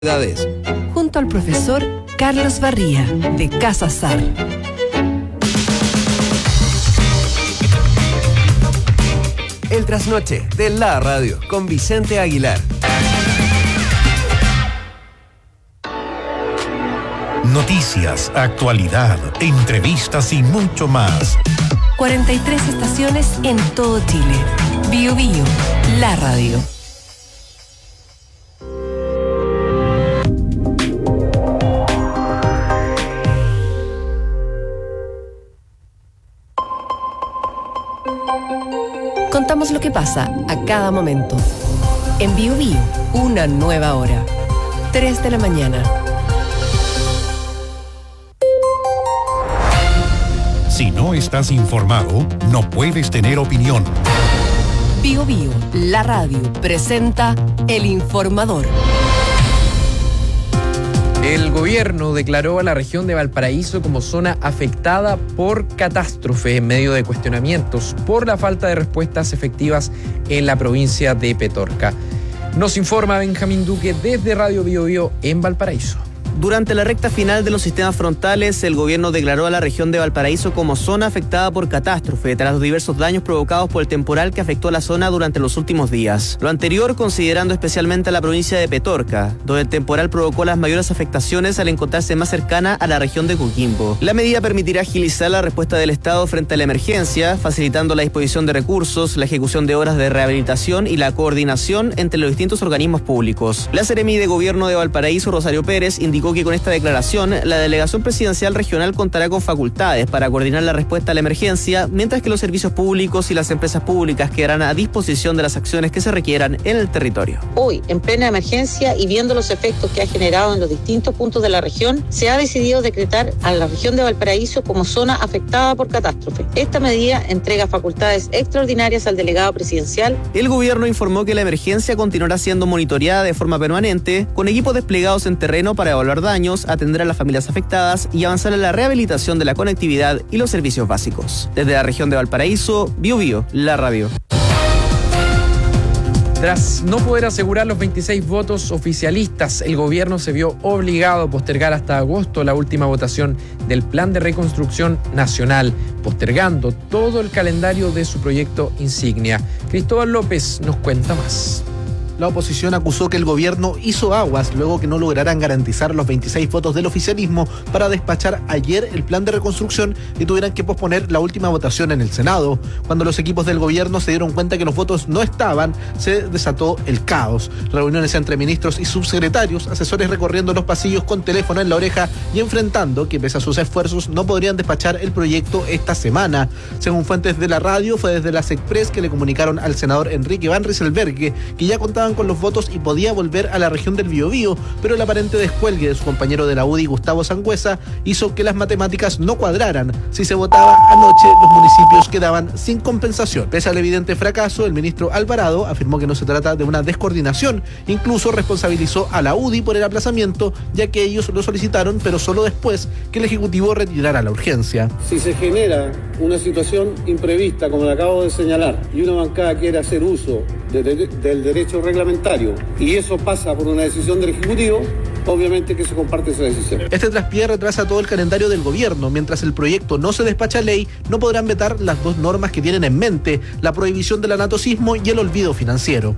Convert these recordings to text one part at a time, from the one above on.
Junto al profesor Carlos Barría, de Casa SAR. El trasnoche de la radio con Vicente Aguilar. Noticias, actualidad, entrevistas y mucho más. 43 estaciones en todo Chile. Bio Bio, la radio. Contamos lo que pasa a cada momento. En Bio Bio, una nueva hora. 3 de la mañana. Si no estás informado, no puedes tener opinión. Bio Bio, la radio, presenta El Informador. El gobierno declaró a la región de Valparaíso como zona afectada por catástrofe en medio de cuestionamientos por la falta de respuestas efectivas en la provincia de Petorca. Nos informa Benjamín Duque desde Radio Bio Bio en Valparaíso. Durante la recta final de los sistemas frontales, el gobierno declaró a la región de Valparaíso como zona afectada por catástrofe tras los diversos daños provocados por el temporal que afectó a la zona durante los últimos días. Lo anterior considerando especialmente a la provincia de Petorca, donde el temporal provocó las mayores afectaciones al encontrarse más cercana a la región de Coquimbo. La medida permitirá agilizar la respuesta del Estado frente a la emergencia, facilitando la disposición de recursos, la ejecución de obras de rehabilitación y la coordinación entre los distintos organismos públicos. La Seremi de Gobierno de Valparaíso, Rosario Pérez, indicó que con esta declaración, la delegación presidencial regional contará con facultades para coordinar la respuesta a la emergencia, mientras que los servicios públicos y las empresas públicas quedarán a disposición de las acciones que se requieran en el territorio. Hoy, en plena emergencia y viendo los efectos que ha generado en los distintos puntos de la región, se ha decidido decretar a la región de Valparaíso como zona afectada por catástrofe. Esta medida entrega facultades extraordinarias al delegado presidencial. El gobierno informó que la emergencia continuará siendo monitoreada de forma permanente, con equipos desplegados en terreno para evaluar daños, atender a las familias afectadas y avanzar en la rehabilitación de la conectividad y los servicios básicos. Desde la región de Valparaíso, Bio Bio, la radio. Tras no poder asegurar los 26 votos oficialistas, el gobierno se vio obligado a postergar hasta agosto la última votación del Plan de Reconstrucción Nacional, postergando todo el calendario de su proyecto insignia. Cristóbal López nos cuenta más. La oposición acusó que el gobierno hizo aguas luego que no lograran garantizar los 26 votos del oficialismo para despachar ayer el plan de reconstrucción y tuvieran que posponer la última votación en el Senado. Cuando los equipos del gobierno se dieron cuenta que los votos no estaban, se desató el caos. Reuniones entre ministros y subsecretarios, asesores recorriendo los pasillos con teléfono en la oreja y enfrentando que pese a sus esfuerzos no podrían despachar el proyecto esta semana. Según fuentes de la radio, fue desde la SECPRES que le comunicaron al senador Enrique Van Rieselberghe que ya contaban con los votos y podía volver a la región del Biobío, pero el aparente descuelgue de su compañero de la UDI, Gustavo Sangüesa, hizo que las matemáticas no cuadraran. Si se votaba anoche, los municipios quedaban sin compensación. Pese al evidente fracaso, el ministro Alvarado afirmó que no se trata de una descoordinación. Incluso responsabilizó a la UDI por el aplazamiento, ya que ellos lo solicitaron, pero solo después que el Ejecutivo retirara la urgencia. Si se genera una situación imprevista, como la acabo de señalar, y una bancada quiere hacer uso del derecho reglamentario, y eso pasa por una decisión del Ejecutivo, obviamente que se comparte esa decisión. Este traspié retrasa todo el calendario del gobierno. Mientras el proyecto no se despacha a ley, no podrán vetar las dos normas que tienen en mente: la prohibición del anatocismo y el olvido financiero.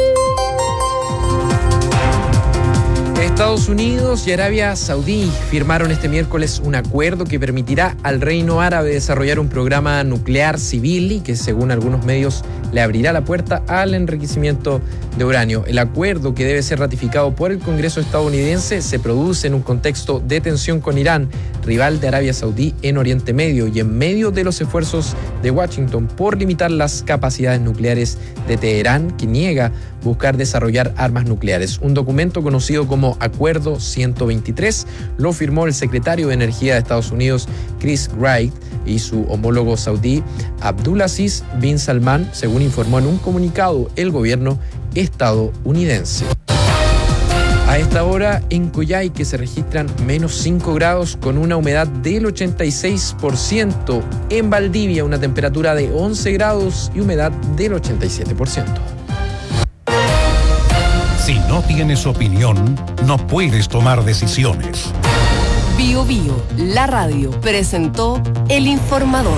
Estados Unidos y Arabia Saudí firmaron este miércoles un acuerdo que permitirá al Reino Árabe desarrollar un programa nuclear civil y que, según algunos medios, le abrirá la puerta al enriquecimiento de uranio. El acuerdo, que debe ser ratificado por el Congreso estadounidense, se produce en un contexto de tensión con Irán, rival de Arabia Saudí en Oriente Medio, y en medio de los esfuerzos de Washington por limitar las capacidades nucleares de Teherán, que niega buscar desarrollar armas nucleares. Un documento conocido como Acuerdo 123 lo firmó el secretario de Energía de Estados Unidos, Chris Wright, y su homólogo saudí, Abdulaziz bin Salman, según informó en un comunicado el gobierno estadounidense. A esta hora en Coyhaique se registran menos 5 grados con una humedad del 86%. En Valdivia una temperatura de 11 grados y humedad del 87%. Si no tienes opinión, no puedes tomar decisiones. Bio Bio, la radio, presentó El Informador.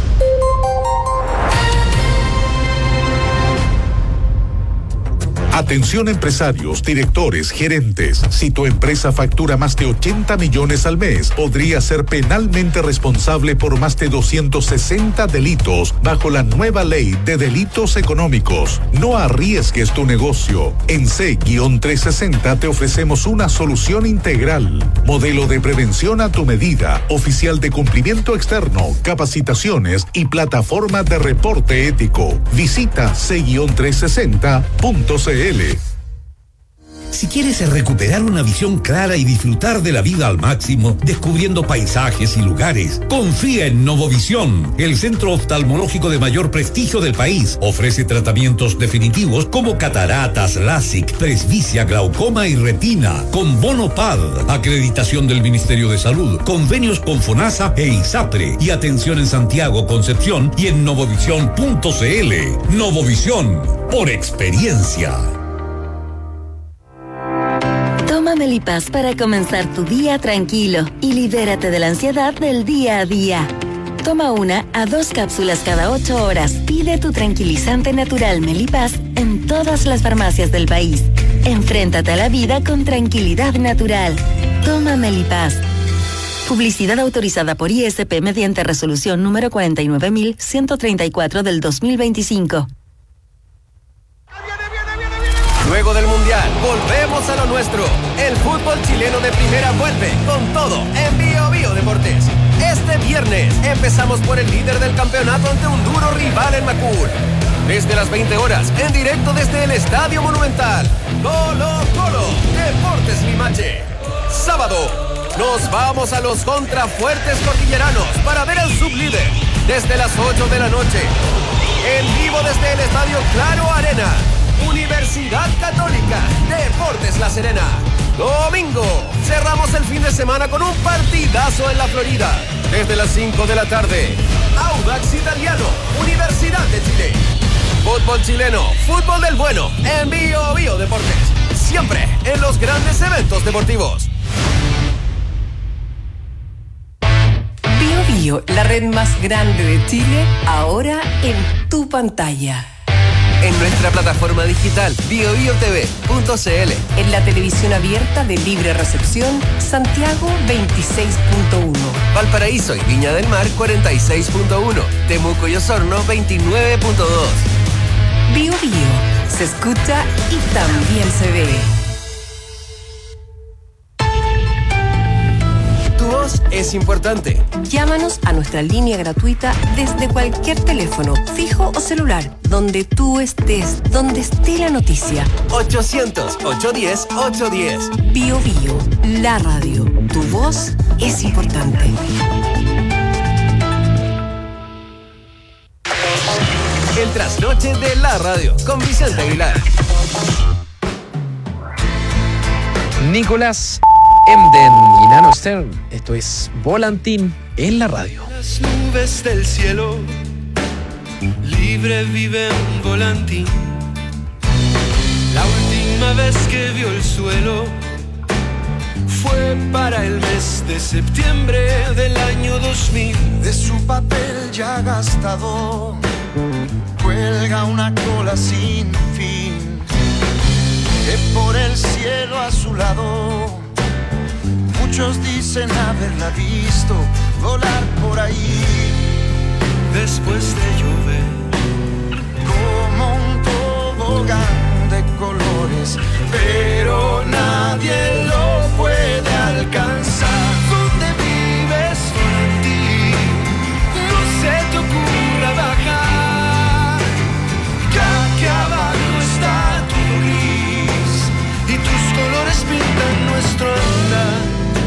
Atención empresarios, directores, gerentes. Si tu empresa factura más de 80 millones al mes, podría ser penalmente responsable por más de 260 delitos bajo la nueva ley de delitos económicos. No arriesgues tu negocio. En C-360 te ofrecemos una solución integral. Modelo de prevención a tu medida, oficial de cumplimiento externo, capacitaciones y plataforma de reporte ético. Visita C-360.cl. Si quieres recuperar una visión clara y disfrutar de la vida al máximo, descubriendo paisajes y lugares, confía en Novovisión, el centro oftalmológico de mayor prestigio del país. Ofrece tratamientos definitivos como cataratas, LASIK, presbicia, glaucoma y retina, con bono PAD, acreditación del Ministerio de Salud, convenios con FONASA e ISAPRE, y atención en Santiago, Concepción y en novovisión.cl. Novovisión, por experiencia. Toma Melipaz para comenzar tu día tranquilo y libérate de la ansiedad del día a día. Toma 1 a 2 cápsulas cada 8 horas. Pide tu tranquilizante natural Melipaz en todas las farmacias del país. Enfréntate a la vida con tranquilidad natural. Toma Melipaz. Publicidad autorizada por ISP mediante resolución número 49.134 del 2025. Luego del Mundial, volvemos a lo nuestro. El fútbol chileno de primera vuelve con todo en Bio Bio Deportes. Este viernes empezamos por el líder del campeonato ante un duro rival en Macul. Desde las 20 horas, en directo desde el Estadio Monumental. Colo-Colo, Deportes Limache. Sábado, nos vamos a los contrafuertes cordilleranos para ver al sublíder desde las 8 de la noche. En vivo desde el Estadio Claro Arena. Universidad Católica, Deportes La Serena. Domingo, cerramos el fin de semana con un partidazo en la Florida. Desde las 5 de la tarde, Audax Italiano, Universidad de Chile. Fútbol chileno, fútbol del bueno, en Bio Bio Deportes. Siempre en los grandes eventos deportivos. Bio Bio, la red más grande de Chile, ahora en tu pantalla. En nuestra plataforma digital biobiotv.cl. En la televisión abierta de libre recepción, Santiago 26.1. Valparaíso y Viña del Mar 46.1. Temuco y Osorno 29.2. Bio Bio, se escucha y también se ve. Tu voz es importante. Llámanos a nuestra línea gratuita desde cualquier teléfono, fijo o celular, donde tú estés, donde esté la noticia. 800-810-810. Bio Bio, la radio. Tu voz es importante. El trasnoche de la radio con Vicente Aguilar. Nicolás Emden y Nano Stern. Esto es Volantín en la radio. Las nubes del cielo, libre vive un volantín. La última vez que vio el suelo fue para el mes de septiembre del año 2000. De su papel ya gastado cuelga una cola sin fin, que por el cielo azulado muchos dicen haberla visto volar por ahí. Después de llover, como un tobogán de colores, pero nadie lo puede alcanzar. ¿Dónde vives, Volantín? No se te ocurra bajar, que aquí abajo está todo gris y tus colores pintan nuestro andar.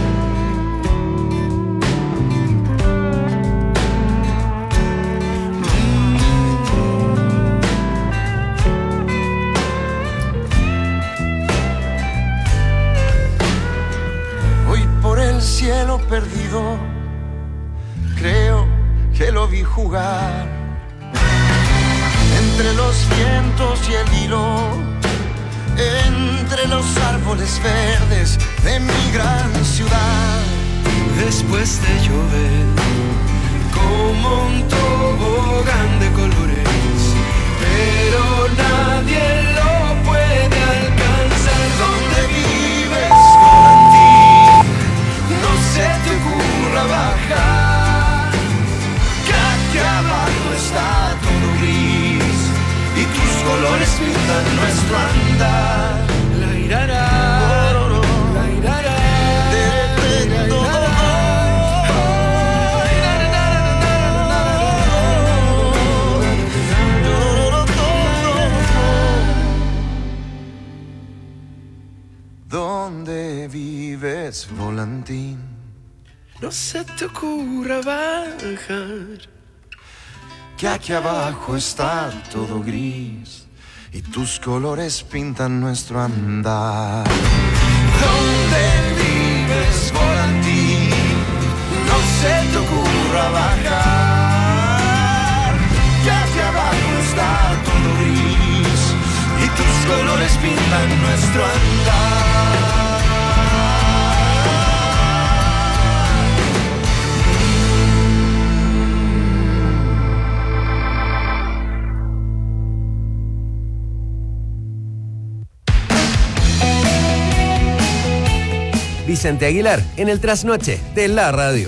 Cielo perdido, creo que lo vi jugar entre los vientos y el hilo entre los árboles verdes de mi gran ciudad. Después de llover, como un tobogán de colores, pero nadie lo puede alcanzar. ¿Dónde vives, Volantín? No se te ocurra bajar, que aquí abajo está todo gris y tus colores pintan nuestro andar. La irará, la irará. ¿Dónde vives, Volantín? No se te ocurra bajar, Que aquí abajo está todo gris y tus colores pintan nuestro andar. ¿Dónde vives, Volantín? No se te ocurra bajar, que aquí abajo está todo gris y tus colores pintan nuestro andar. Vicente Aguilar en el trasnoche de la radio.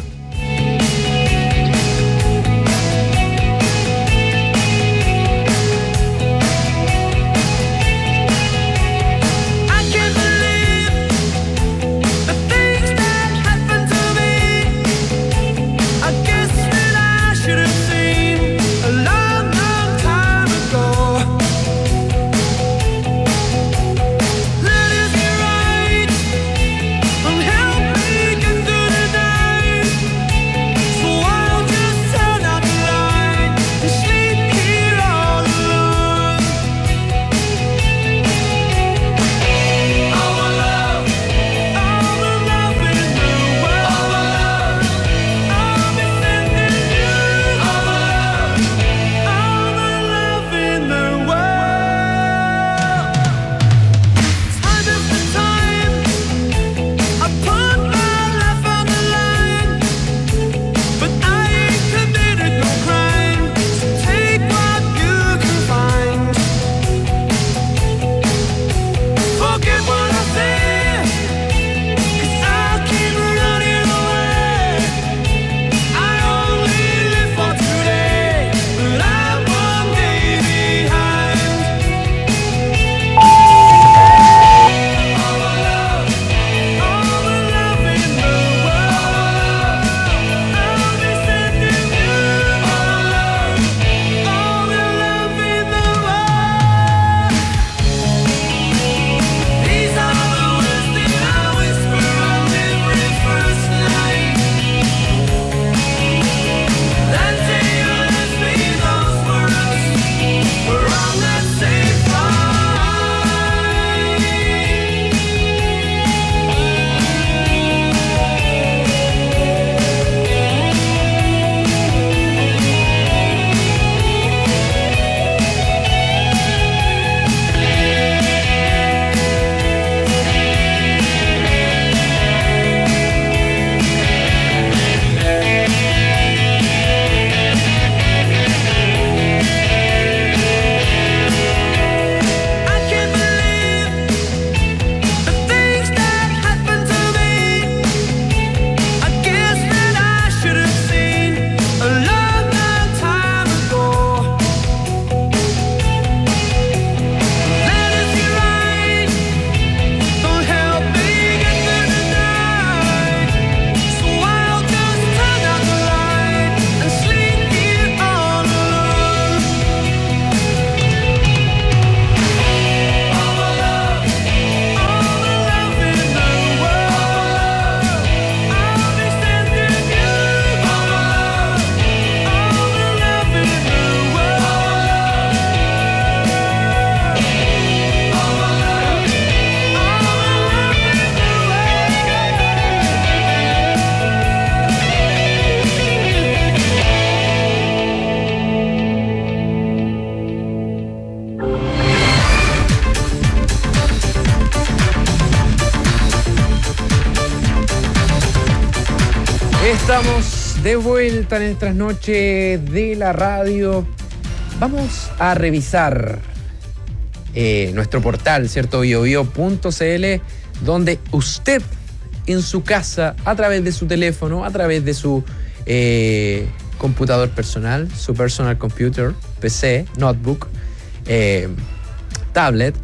Estamos de vuelta en el trasnoche de la radio. Vamos a revisar nuestro portal, ¿cierto? biobio.cl, donde usted en su casa, a través de su teléfono, a través de su computador personal, su personal computer, PC, notebook, tablet,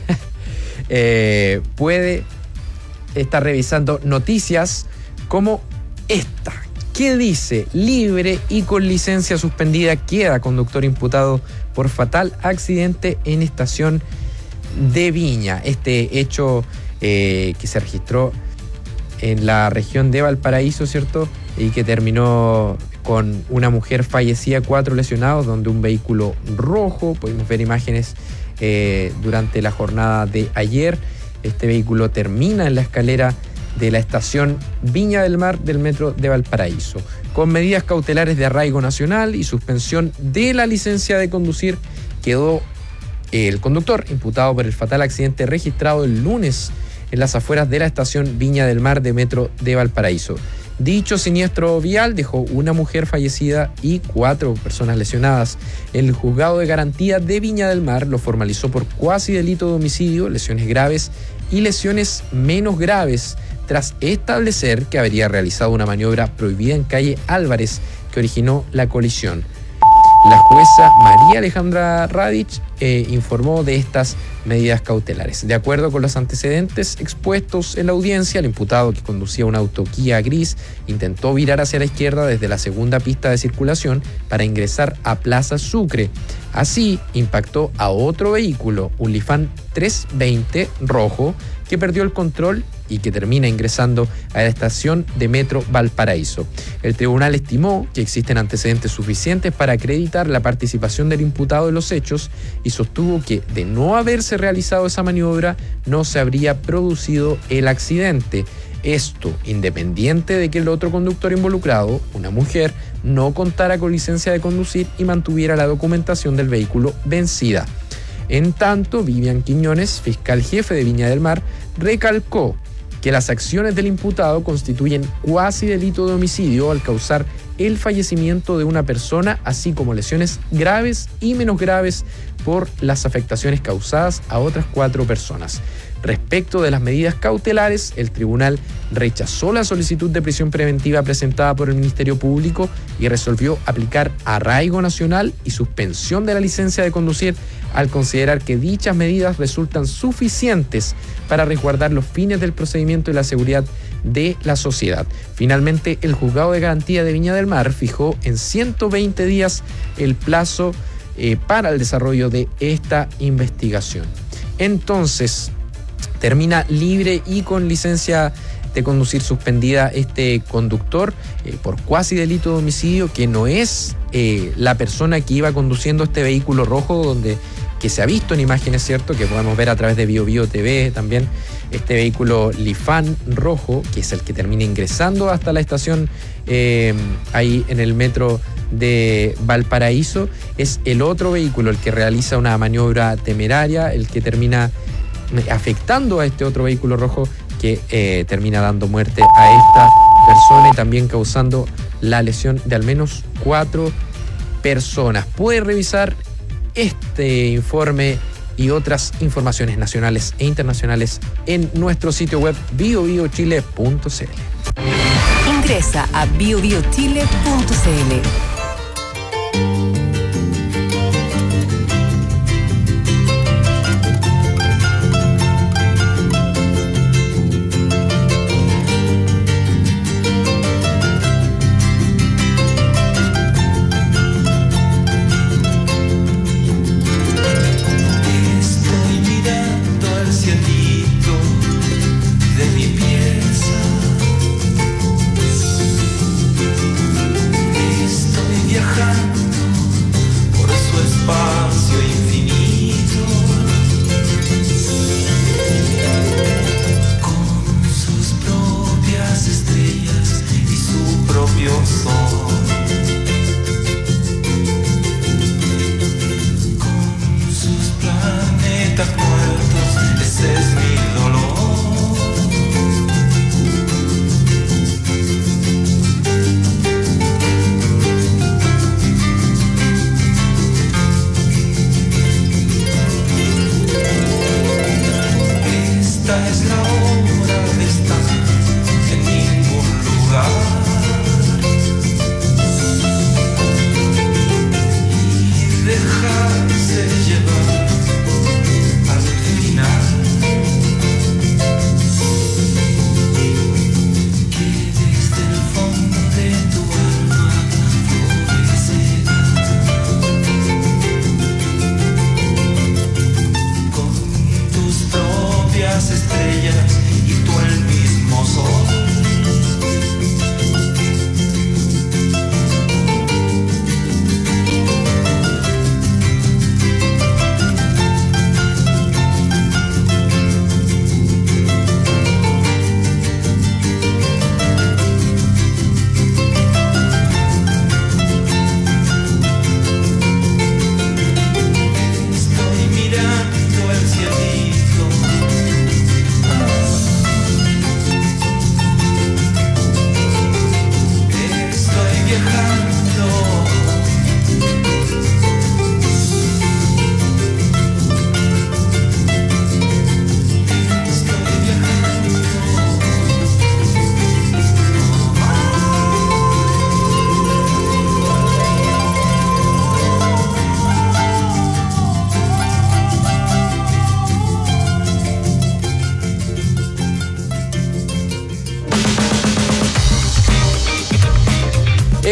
puede estar revisando noticias como esta. ¿Qué dice? Libre y con licencia suspendida queda conductor imputado por fatal accidente en estación de Viña. Este hecho que se registró en la región de Valparaíso, ¿cierto? Y que terminó con una mujer fallecida, 4 lesionados, donde un vehículo rojo, pudimos ver imágenes durante la jornada de ayer. Este vehículo termina en la escalera de la estación Viña del Mar del metro de Valparaíso. Con medidas cautelares de arraigo nacional y suspensión de la licencia de conducir, quedó el conductor imputado por el fatal accidente registrado el lunes en las afueras de la estación Viña del Mar de metro de Valparaíso. Dicho siniestro vial dejó una mujer fallecida y 4 personas lesionadas. El juzgado de garantía de Viña del Mar lo formalizó por cuasi delito de homicidio, lesiones graves y lesiones menos graves, tras establecer que habría realizado una maniobra prohibida en calle Álvarez que originó la colisión. La jueza María Alejandra Radich informó de estas medidas cautelares. De acuerdo con los antecedentes expuestos en la audiencia, el imputado, que conducía un auto Kia gris, intentó virar hacia la izquierda desde la segunda pista de circulación para ingresar a Plaza Sucre. Así, impactó a otro vehículo, un Lifan 320 rojo, que perdió el control y que termina ingresando a la estación de metro Valparaíso. El tribunal estimó que existen antecedentes suficientes para acreditar la participación del imputado en los hechos y sostuvo que, de no haberse realizado esa maniobra, no se habría producido el accidente. Esto independiente de que el otro conductor involucrado, una mujer, no contara con licencia de conducir y mantuviera la documentación del vehículo vencida. En tanto, Vivian Quiñones, fiscal jefe de Viña del Mar, recalcó que las acciones del imputado constituyen cuasi delito de homicidio al causar el fallecimiento de una persona, así como lesiones graves y menos graves por las afectaciones causadas a otras 4 personas. Respecto de las medidas cautelares, el tribunal rechazó la solicitud de prisión preventiva presentada por el Ministerio Público y resolvió aplicar arraigo nacional y suspensión de la licencia de conducir al considerar que dichas medidas resultan suficientes para resguardar los fines del procedimiento y la seguridad de la sociedad. Finalmente, el juzgado de garantía de Viña del Mar fijó en 120 días el plazo para el desarrollo de esta investigación. Entonces, termina libre y con licencia de conducir suspendida este conductor por cuasi delito de homicidio, que no es la persona que iba conduciendo este vehículo rojo que se ha visto en imágenes, ¿cierto? Que podemos ver a través de BioBio TV también, este vehículo Lifan rojo, que es el que termina ingresando hasta la estación ahí en el metro de Valparaíso. Es el otro vehículo el que realiza una maniobra temeraria, el que termina afectando a este otro vehículo rojo que termina dando muerte a esta persona y también causando la lesión de al menos 4 personas. Puede revisar este informe y otras informaciones nacionales e internacionales en nuestro sitio web biobiochile.cl. Ingresa a biobiochile.cl.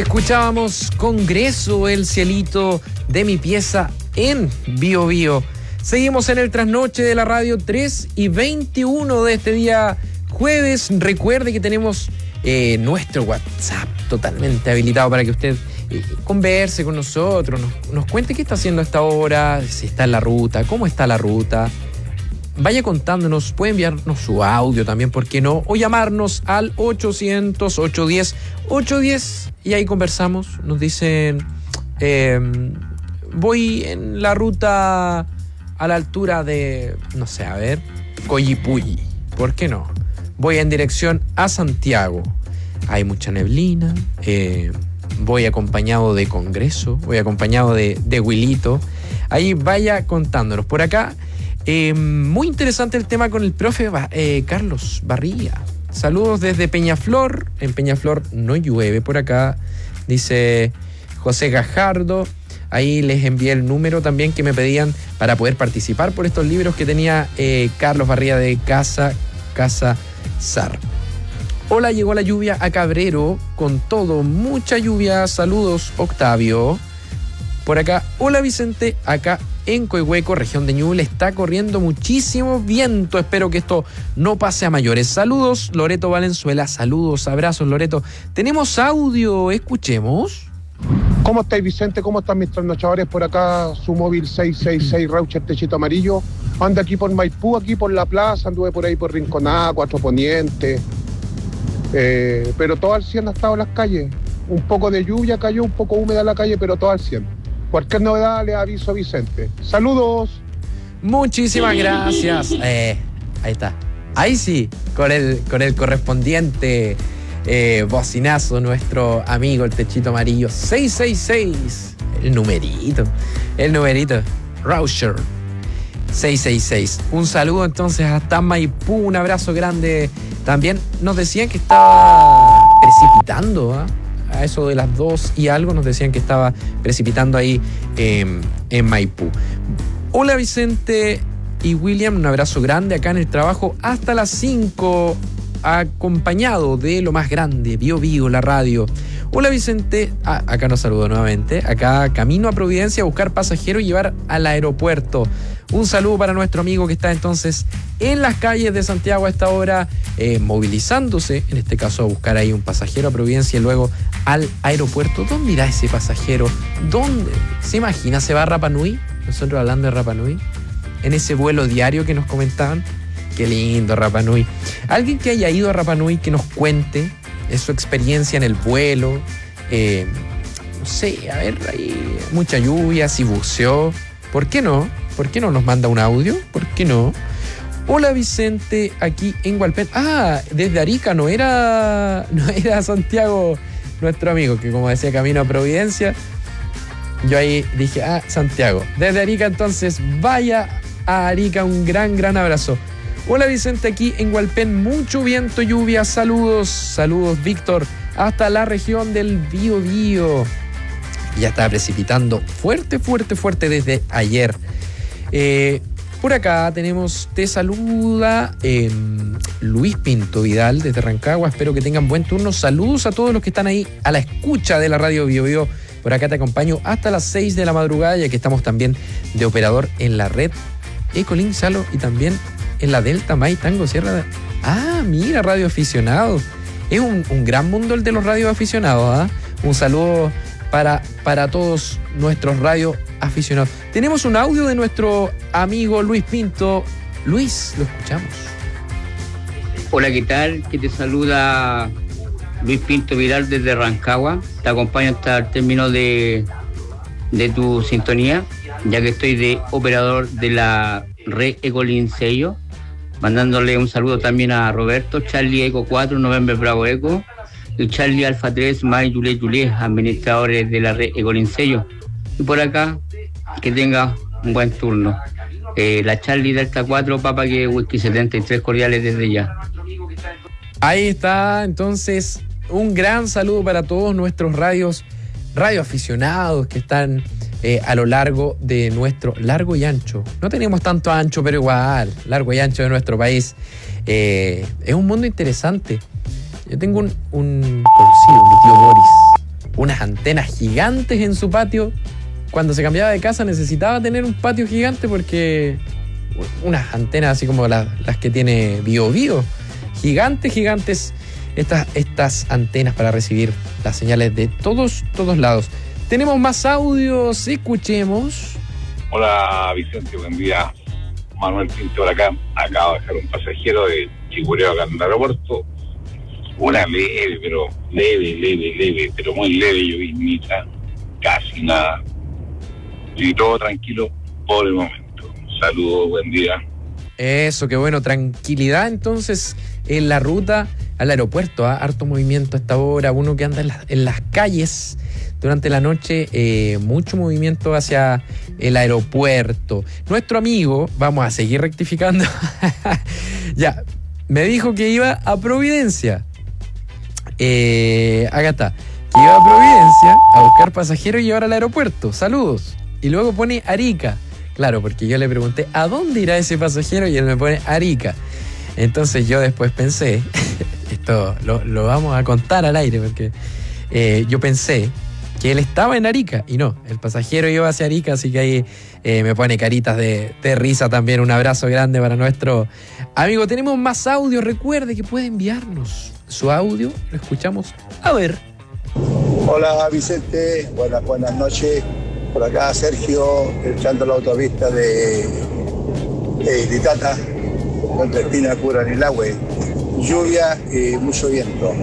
Escuchábamos Congreso, el cielito de mi pieza en Bio Bio. Seguimos en el trasnoche de la radio 3:21 de este día jueves. Recuerde que tenemos nuestro WhatsApp totalmente habilitado para que usted converse con nosotros, nos cuente qué está haciendo a esta hora, si está en la ruta, cómo está la ruta. Vaya contándonos, puede enviarnos su audio también, ¿por qué no? O llamarnos al 800-810-810 y ahí conversamos. Nos dicen, voy en la ruta a la altura de, no sé, a ver, Coyipulli, ¿por qué no? Voy en dirección a Santiago. Hay mucha neblina, voy acompañado de Congreso, voy acompañado de Wilito. Ahí vaya contándonos. Por acá, muy interesante el tema con el profe Carlos Barría. Saludos desde Peñaflor. En Peñaflor no llueve por acá, dice José Gajardo. Ahí les envié el número también que me pedían para poder participar por estos libros que tenía Carlos Barría de Casa Sar. Hola, llegó la lluvia a Cabrero con todo, mucha lluvia. Saludos, Octavio. Por acá, hola Vicente, acá en Coihueco, región de Ñuble, está corriendo muchísimo viento. Espero que esto no pase a mayores. Saludos, Loreto Valenzuela. Saludos, abrazos, Loreto. Tenemos audio, escuchemos. ¿Cómo estáis, Vicente? ¿Cómo están mis trasnochadores por acá? Su móvil 666 Raucher Techito Amarillo. Ando aquí por Maipú, aquí por la plaza, anduve por ahí por Rinconá, Cuatro Poniente. Pero todo al 100 ha estado en las calles. Un poco de lluvia cayó, un poco húmeda la calle, pero todo al 100. Cualquier novedad le aviso a Vicente. ¡Saludos! Muchísimas gracias. Ahí está. Ahí sí, con el correspondiente bocinazo, nuestro amigo el Techito Amarillo. 666. El numerito. Rauscher. 666. Un saludo entonces hasta Maipú. Un abrazo grande. También nos decían que estaba precipitando, ¿eh? A eso de las 2 y algo nos decían que estaba precipitando ahí en Maipú. Hola Vicente y William, un abrazo grande acá en el trabajo hasta las 5, acompañado de lo más grande, Bio Bio, la radio. Hola Vicente, acá nos saludo nuevamente, acá camino a Providencia a buscar pasajeros y llevar al aeropuerto. Un saludo para nuestro amigo que está entonces en las calles de Santiago a esta hora, movilizándose, en este caso a buscar ahí un pasajero a Providencia y luego al aeropuerto. ¿Dónde irá ese pasajero? ¿Dónde? ¿Se imagina? ¿Se va a Rapa Nui? Nosotros hablando de Rapa Nui, en ese vuelo diario que nos comentaban. Qué lindo Rapa Nui. Alguien que haya ido a Rapa Nui que nos cuente su experiencia en el vuelo. No sé, a ver, hay mucha lluvia, si buceó. ¿Por qué no? ¿Por qué no nos manda un audio? ¿Por qué no? Hola Vicente, aquí en Hualpén. Desde Arica, no era Santiago, nuestro amigo, que como decía, camino a Providencia. Yo ahí dije, Santiago. Desde Arica, entonces, vaya a Arica, un gran abrazo. Hola Vicente, aquí en Hualpén, mucho viento, lluvia, saludos Víctor, hasta la región del Biobío. Ya está precipitando fuerte desde ayer. Por acá te saluda Luis Pinto Vidal desde Rancagua, espero que tengan buen turno. Saludos a todos los que están ahí a la escucha de la radio Biobío. Por acá te acompaño hasta las 6 de la madrugada, ya que estamos también de operador en la red Ecolink Salo y también en la Delta May Tango Sierra. Mira, radio aficionado. Es un gran mundo el de los radio aficionados. Un saludo para todos nuestros radio aficionados. Tenemos un audio de nuestro amigo Luis Pinto. Luis, lo escuchamos. Hola, ¿qué tal? Que te saluda Luis Pinto Vidal desde Rancagua. Te acompaño hasta el término de tu sintonía, ya que estoy de operador de la red Ecolink Sello, mandándole un saludo también a Roberto, Charlie Eco 4, November Bravo Eco, y Charlie Alfa 3, May Juliet, administradores de la red Ecolink Sello. Y por acá, que tenga un buen turno. La Charlie Delta 4, Papa que Whisky 73, cordiales desde ya. Ahí está, entonces, un gran saludo para todos nuestros radio aficionados que están a lo largo de nuestro largo y ancho. No tenemos tanto ancho, pero igual, largo y ancho de nuestro país. Es un mundo interesante. Yo tengo un conocido, mi tío Boris, unas antenas gigantes en su patio. Cuando se cambiaba de casa necesitaba tener un patio gigante porque unas antenas así como las que tiene BioBio. Gigantes. Estas antenas para recibir las señales de todos lados. Tenemos más audios, escuchemos. Hola Vicente, buen día. Manuel Pinto por acá. Acabo de dejar un pasajero de Chicureo acá en el aeropuerto. Una leve, pero muy leve lloviznita, casi nada. Y todo tranquilo por el momento. Saludos, buen día. Eso, qué bueno, tranquilidad entonces en la ruta al aeropuerto, harto movimiento a esta hora, uno que anda en las calles durante la noche, mucho movimiento hacia el aeropuerto. Nuestro amigo, vamos a seguir rectificando, ya, me dijo que iba a Providencia, acá está, que iba a Providencia a buscar pasajeros y llevar al aeropuerto, saludos, y luego pone Arica, claro, porque yo le pregunté, ¿a dónde irá ese pasajero? Y él me pone Arica. Entonces yo después pensé, esto lo vamos a contar al aire, porque yo pensé que él estaba en Arica, y no, el pasajero iba hacia Arica, así que ahí me pone caritas de risa también. Un abrazo grande para nuestro amigo. Tenemos más audio, recuerde que puede enviarnos su audio, lo escuchamos. A ver. Hola Vicente, buenas noches. Por acá Sergio, echando la autopista de Tata, entre Espina, Curanilahue. Lluvia y mucho viento.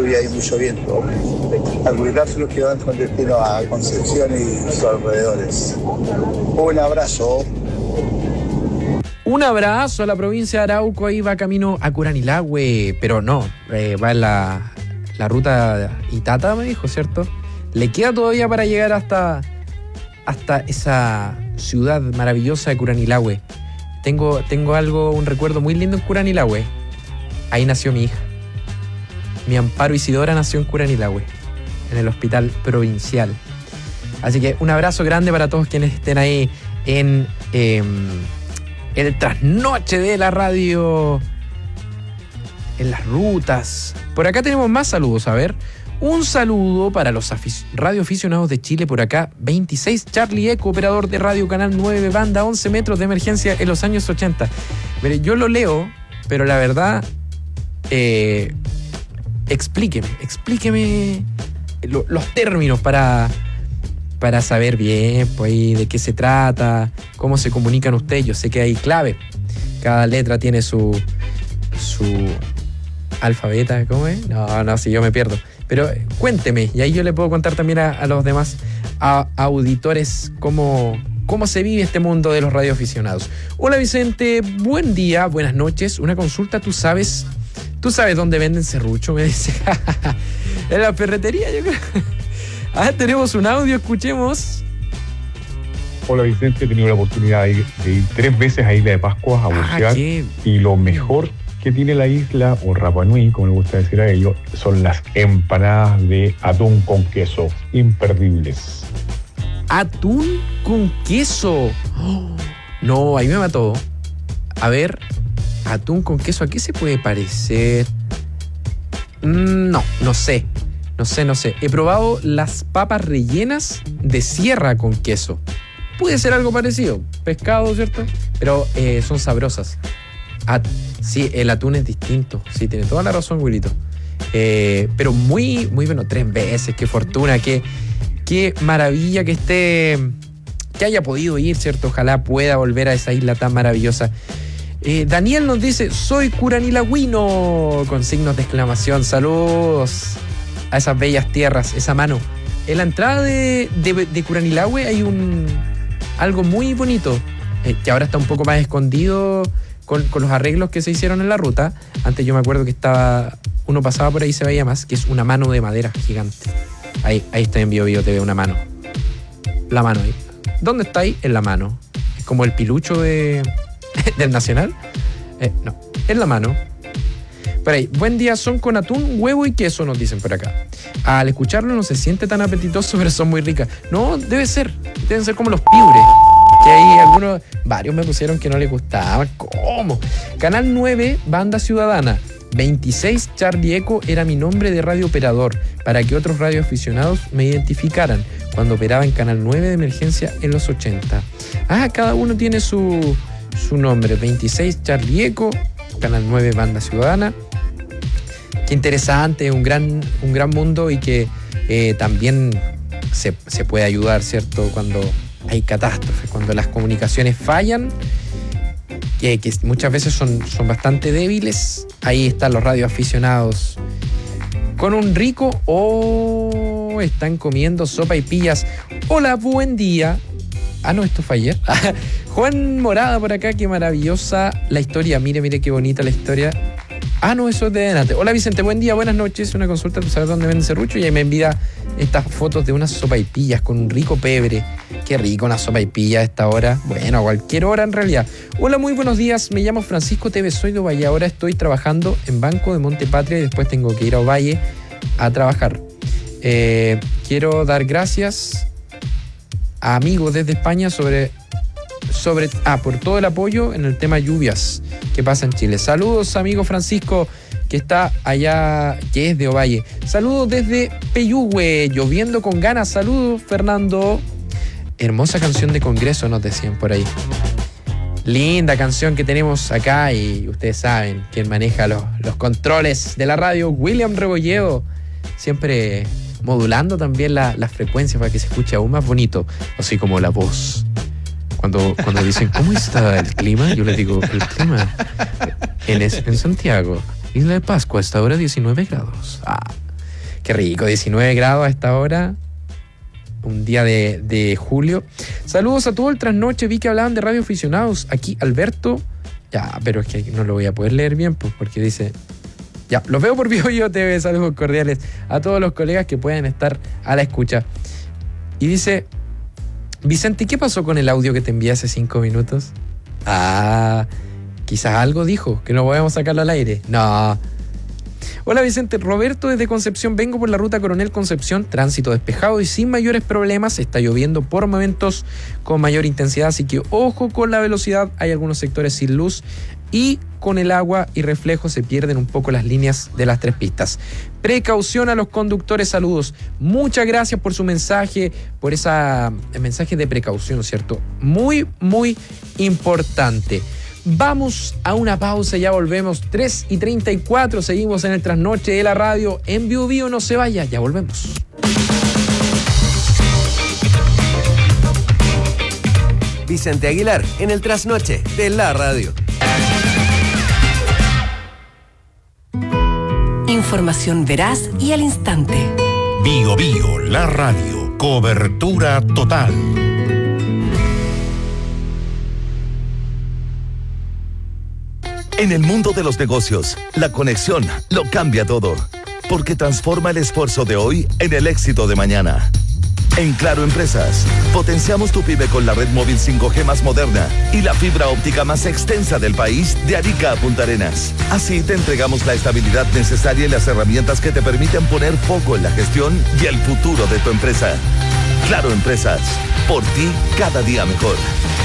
Al cuidarse los que van con destino a Concepción y sus alrededores. Un abrazo. Un abrazo a la provincia de Arauco, ahí va camino a Curanilahue, pero no, va en la ruta Itata, me dijo, ¿cierto? Le queda todavía para llegar hasta esa ciudad maravillosa de Curanilahue. Tengo un recuerdo muy lindo en Curanilahue. Ahí nació mi hija. Mi Amparo Isidora nació en Curanilahue, en el hospital provincial. Así que un abrazo grande para todos quienes estén ahí en el trasnoche de la radio, en las rutas. Por acá tenemos más saludos, a ver. Un saludo para los radioaficionados de Chile por acá. 26 Charlie Eco, operador de Radio Canal 9, banda 11 metros de emergencia en los años 80. Mire, yo lo leo, pero la verdad, explíqueme los términos para saber bien pues, ahí de qué se trata, cómo se comunican ustedes. Yo sé que hay clave. Cada letra tiene su alfabeta, ¿cómo es? No, si yo me pierdo. Pero cuénteme, y ahí yo le puedo contar también a los demás auditores cómo se vive este mundo de los radioaficionados. Hola Vicente, buen día, buenas noches. Una consulta, ¿tú sabes dónde venden serrucho? Me dice. En la ferretería, yo creo. Tenemos un audio, escuchemos. Hola Vicente, he tenido la oportunidad de ir 3 veces a Isla de Pascua a bucear. Y lo mejor que tiene la isla, o Rapa Nui, como le gusta decir a ellos, son las empanadas de atún con queso, imperdibles. ¿Atún con queso? Oh, no, ahí me mató. A ver, atún con queso, ¿a qué se puede parecer? No sé. He probado las papas rellenas de sierra con queso. Puede ser algo parecido, pescado, ¿cierto? Pero son sabrosas. Sí, el atún es distinto. Sí, tiene toda la razón, Wilito. Pero muy, muy bueno. 3 veces, qué fortuna, qué maravilla que haya podido ir, ¿cierto? Ojalá pueda volver a esa isla tan maravillosa. Daniel nos dice, soy curanilagüino, con signos de exclamación. Saludos a esas bellas tierras, esa mano. En la entrada de Curanilahue hay algo muy bonito, que ahora está un poco más escondido con los arreglos que se hicieron en la ruta. Antes yo me acuerdo que uno pasaba por ahí y se veía más, que es una mano de madera gigante. Ahí está en BioBio TV una mano. La mano ahí. ¿Dónde está ahí? En la mano. Es como el pilucho del Nacional. No, en la mano. Por ahí, buen día, son con atún, huevo y queso, nos dicen por acá. Al escucharlo no se siente tan apetitoso, pero son muy ricas. No, deben ser como los piures. Que hay varios me pusieron que no les gustaban. ¿Cómo? Canal 9, banda ciudadana. 26 Charlie Echo era mi nombre de radiooperador para que otros radioaficionados me identificaran cuando operaba en Canal 9 de emergencia en los 80. Cada uno tiene su nombre. 26 Charlie Echo, Canal 9 Banda Ciudadana. Qué interesante, un gran mundo y que también se puede ayudar, ¿cierto? Cuando hay catástrofes, cuando las comunicaciones fallan, que muchas veces son bastante débiles. Ahí están los radioaficionados con un rico están comiendo sopa y pillas. Hola, buen día. No, esto fue ayer. Juan Morada por acá, qué maravillosa la historia. Mire qué bonita la historia. No, eso es de delante. Hola Vicente, buen día, buenas noches. Una consulta para saber dónde vende serrucho. Y ahí me envía estas fotos de unas sopaipillas con un rico pebre. Qué rico una sopaipilla a esta hora. Bueno, a cualquier hora en realidad. Hola, muy buenos días. Me llamo Francisco Tevez, soy de Ovalle. Ahora estoy trabajando en Banco de Montepatria y después tengo que ir a Ovalle a trabajar. Quiero dar gracias a amigos desde España por todo el apoyo en el tema lluvias que pasa en Chile. Saludos, amigo Francisco, que está allá, que es de Ovalle. Saludos desde Peyúgue, lloviendo con ganas. Saludos, Fernando. Hermosa canción de Congreso, nos decían por ahí. Linda canción que tenemos acá y ustedes saben quién maneja los controles de la radio, William Rebolledo, siempre modulando también las frecuencias para que se escuche aún más bonito, así como la voz. Cuando dicen, ¿cómo está el clima? Yo les digo, el clima en Santiago, Isla de Pascua, a esta hora 19 grados. Qué rico, 19 grados a esta hora, un día de julio. Saludos a todo el trasnoche, vi que hablaban de radioaficionados. Aquí Alberto, pero es que no lo voy a poder leer bien, pues, porque dice... los veo por BioBio TV, saludos cordiales a todos los colegas que puedan estar a la escucha. Y dice... Vicente, ¿qué pasó con el audio que te envié hace 5 minutos? Quizás algo dijo, que no podemos sacarlo al aire. No. Hola Vicente, Roberto desde Concepción, vengo por la ruta Coronel Concepción, tránsito despejado y sin mayores problemas, está lloviendo por momentos con mayor intensidad, así que ojo con la velocidad, hay algunos sectores sin luz y con el agua y reflejo se pierden un poco las líneas de las 3 pistas. Precaución a los conductores, saludos. Muchas gracias por su mensaje, por ese mensaje de precaución, ¿cierto? Muy, muy importante. Vamos a una pausa, ya volvemos. 3:34, seguimos en el trasnoche de la radio en BioBio, no se vaya, ya volvemos. Vicente Aguilar en el trasnoche de la radio. Información veraz y al instante. BioBio, la radio, cobertura total. En el mundo de los negocios, la conexión lo cambia todo, porque transforma el esfuerzo de hoy en el éxito de mañana. En Claro Empresas, potenciamos tu pyme con la red móvil 5G más moderna y la fibra óptica más extensa del país de Arica a Punta Arenas. Así te entregamos la estabilidad necesaria y las herramientas que te permiten poner foco en la gestión y el futuro de tu empresa. Claro Empresas, por ti cada día mejor.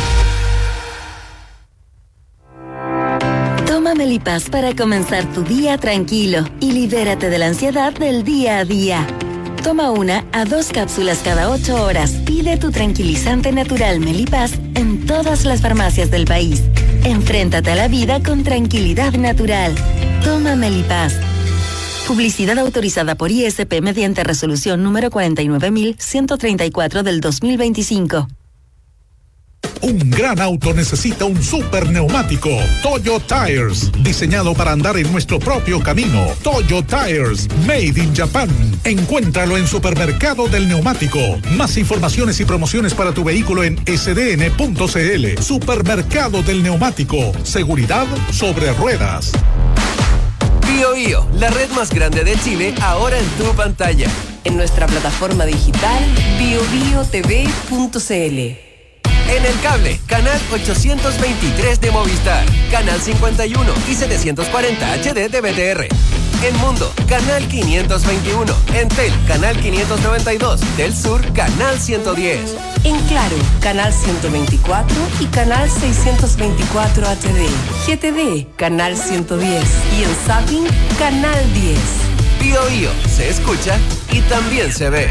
Toma Melipaz para comenzar tu día tranquilo y libérate de la ansiedad del día a día. Toma 1 a 2 cápsulas cada 8 horas. Pide tu tranquilizante natural Melipaz en todas las farmacias del país. Enfréntate a la vida con tranquilidad natural. Toma Melipaz. Publicidad autorizada por ISP mediante resolución número 49134 del 2025. Un gran auto necesita un super neumático. Toyo Tires, diseñado para andar en nuestro propio camino. Toyo Tires, made in Japan. Encuéntralo en Supermercado del Neumático. Más informaciones y promociones para tu vehículo en sdn.cl. Supermercado del Neumático. Seguridad sobre ruedas. BioBio, la red más grande de Chile, ahora en tu pantalla. En nuestra plataforma digital biobiotv.cl. En el cable, canal 823 de Movistar, canal 51 y 740 HD de BTR. En Mundo, canal 521. En Tel, canal 592. Del Sur, canal 110. En Claro, canal 124 y canal 624 HD. GTV, canal 110. Y en Zapping, canal 10. Bío Bío, se escucha y también se ve.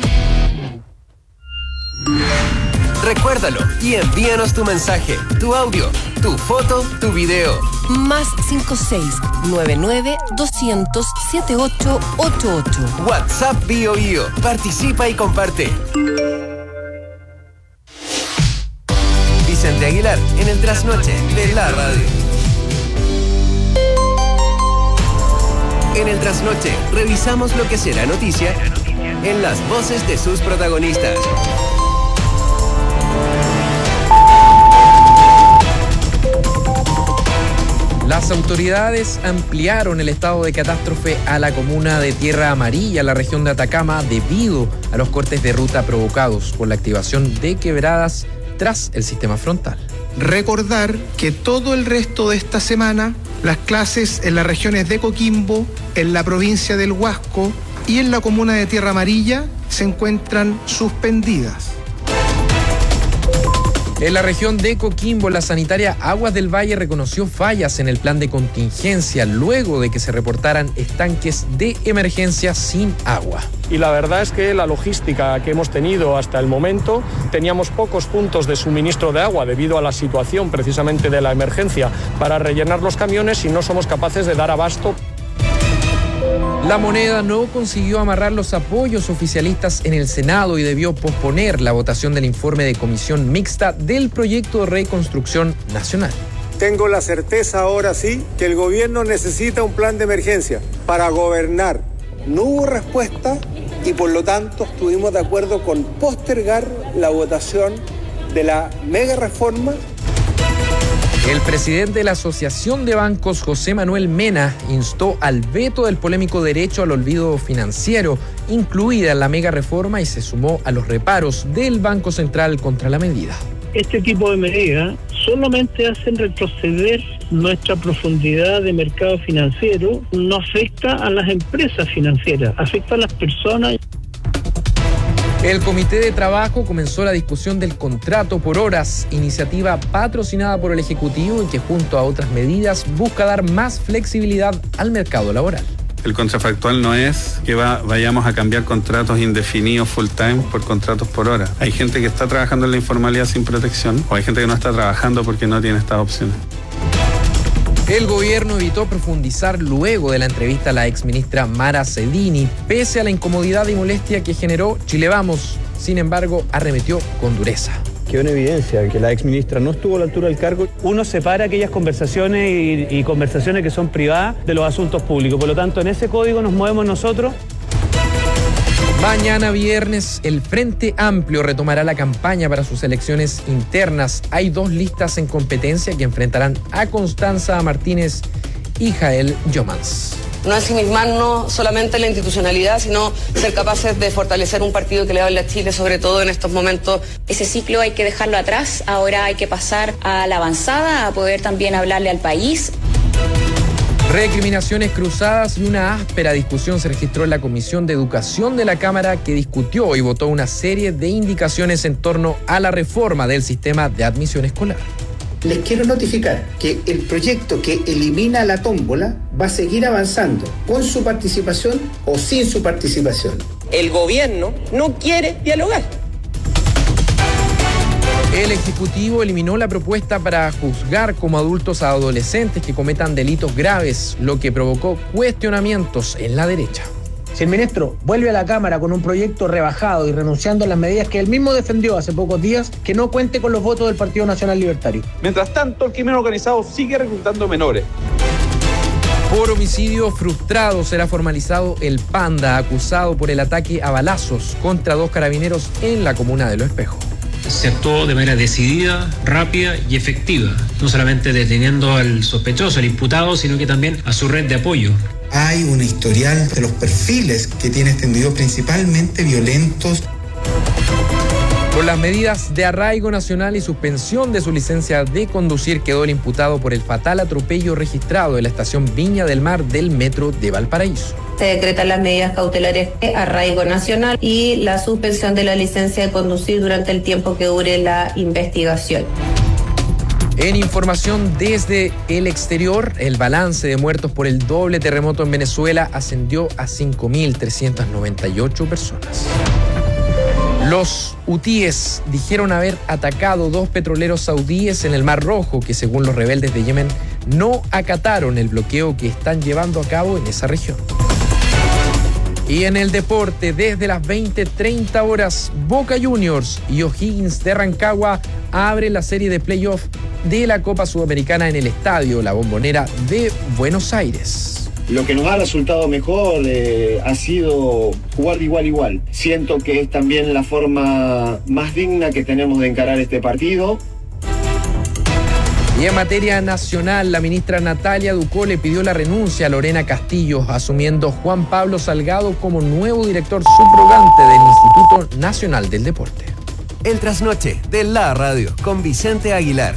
Recuérdalo y envíanos tu mensaje, tu audio, tu foto, tu video. Más 56-99-200-7888. WhatsApp Bío Bío. Participa y comparte. Vicente Aguilar en el trasnoche de la radio. En el trasnoche revisamos lo que será noticia en las voces de sus protagonistas. Las autoridades ampliaron el estado de catástrofe a la comuna de Tierra Amarilla, la región de Atacama, debido a los cortes de ruta provocados por la activación de quebradas tras el sistema frontal. Recordar que todo el resto de esta semana, las clases en las regiones de Coquimbo, en la provincia del Huasco y en la comuna de Tierra Amarilla se encuentran suspendidas. En la región de Coquimbo, la sanitaria Aguas del Valle reconoció fallas en el plan de contingencia luego de que se reportaran estanques de emergencia sin agua. Y la verdad es que la logística que hemos tenido hasta el momento, teníamos pocos puntos de suministro de agua debido a la situación precisamente de la emergencia para rellenar los camiones y no somos capaces de dar abasto. La Moneda no consiguió amarrar los apoyos oficialistas en el Senado y debió posponer la votación del informe de comisión mixta del proyecto de reconstrucción nacional. Tengo la certeza ahora sí que el gobierno necesita un plan de emergencia para gobernar. No hubo respuesta y por lo tanto estuvimos de acuerdo con postergar la votación de la mega reforma. El presidente de la Asociación de Bancos, José Manuel Mena, instó al veto del polémico derecho al olvido financiero, incluida la mega reforma, y se sumó a los reparos del Banco Central contra la medida. Este tipo de medidas solamente hacen retroceder nuestra profundidad de mercado financiero, no afecta a las empresas financieras, afecta a las personas. El Comité de Trabajo comenzó la discusión del contrato por horas, iniciativa patrocinada por el Ejecutivo y que junto a otras medidas busca dar más flexibilidad al mercado laboral. El contrafactual no es que vayamos a cambiar contratos indefinidos full time por contratos por hora. Hay gente que está trabajando en la informalidad sin protección o hay gente que no está trabajando porque no tiene estas opciones. El gobierno evitó profundizar luego de la entrevista a la exministra Mara Cedini, pese a la incomodidad y molestia que generó Chile Vamos. Sin embargo, arremetió con dureza. Quedó en evidencia que la exministra no estuvo a la altura del cargo. Uno separa aquellas conversaciones y conversaciones que son privadas de los asuntos públicos. Por lo tanto, en ese código nos movemos nosotros. Mañana viernes, el Frente Amplio retomará la campaña para sus elecciones internas. Hay 2 listas en competencia que enfrentarán a Constanza Martínez y Jael Yomans. No ensimismarnos solamente en la institucionalidad, sino ser capaces de fortalecer un partido que le hable a Chile, sobre todo en estos momentos. Ese ciclo hay que dejarlo atrás, ahora hay que pasar a la avanzada, a poder también hablarle al país. Recriminaciones cruzadas y una áspera discusión se registró en la Comisión de Educación de la Cámara, que discutió y votó una serie de indicaciones en torno a la reforma del sistema de admisión escolar. Les quiero notificar que el proyecto que elimina la tómbola va a seguir avanzando con su participación o sin su participación. El gobierno no quiere dialogar. El Ejecutivo eliminó la propuesta para juzgar como adultos a adolescentes que cometan delitos graves, lo que provocó cuestionamientos en la derecha. Si el ministro vuelve a la Cámara con un proyecto rebajado y renunciando a las medidas que él mismo defendió hace pocos días, que no cuente con los votos del Partido Nacional Libertario. Mientras tanto, el crimen organizado sigue reclutando menores. Por homicidio frustrado será formalizado el Panda, acusado por el ataque a balazos contra 2 carabineros en la comuna de Los Espejos. Se actuó de manera decidida, rápida y efectiva, no solamente deteniendo al sospechoso, al imputado, sino que también a su red de apoyo. Hay un historial de los perfiles que tiene este individuo, principalmente violentos. Con las medidas de arraigo nacional y suspensión de su licencia de conducir, quedó el imputado por el fatal atropello registrado en la estación Viña del Mar del Metro de Valparaíso. Se decretan las medidas cautelares de arraigo nacional y la suspensión de la licencia de conducir durante el tiempo que dure la investigación. En información desde el exterior, el balance de muertos por el doble terremoto en Venezuela ascendió a 5.398 personas. Los hutíes dijeron haber atacado 2 petroleros saudíes en el Mar Rojo, que según los rebeldes de Yemen no acataron el bloqueo que están llevando a cabo en esa región. Y en el deporte, desde las 20:30 horas, Boca Juniors y O'Higgins de Rancagua abren la serie de playoff de la Copa Sudamericana en el estadio La Bombonera de Buenos Aires. Lo que nos ha resultado mejor ha sido jugar de igual a igual. Siento que es también la forma más digna que tenemos de encarar este partido. Y en materia nacional, la ministra Natalia Ducó le pidió la renuncia a Lorena Castillo, asumiendo Juan Pablo Salgado como nuevo director subrogante del Instituto Nacional del Deporte. El trasnoche de la radio con Vicente Aguilar.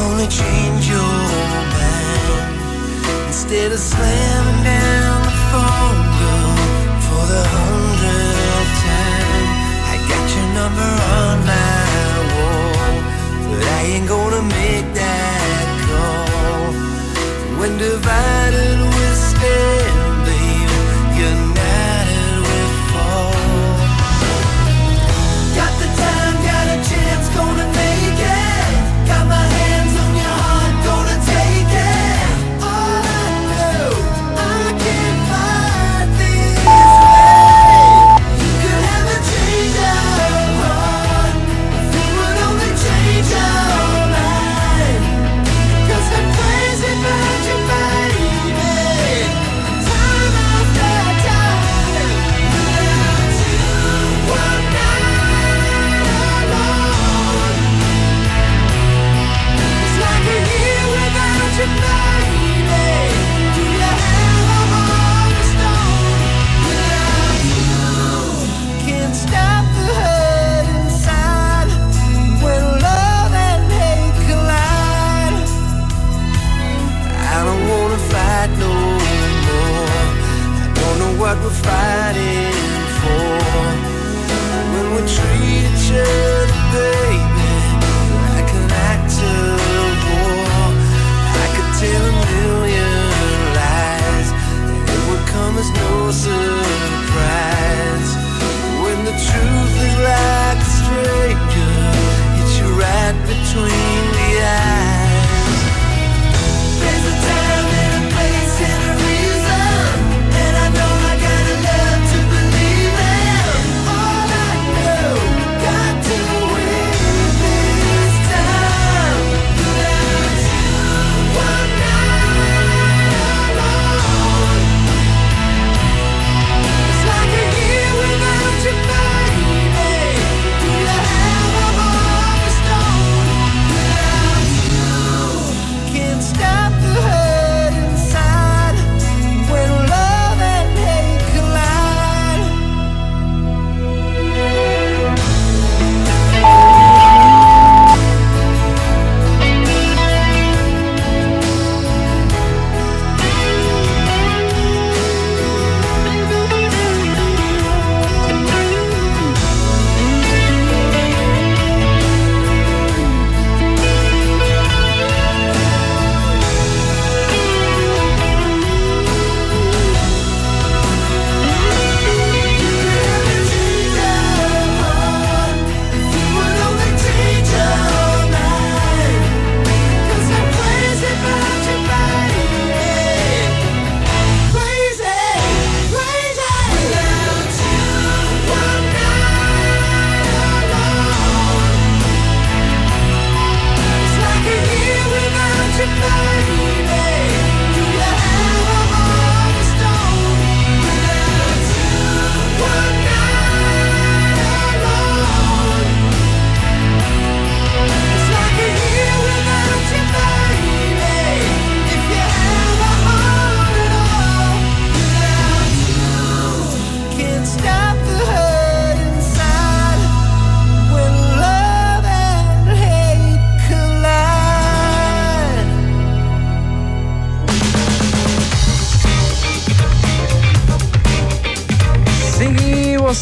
Instead of slamming down the phone.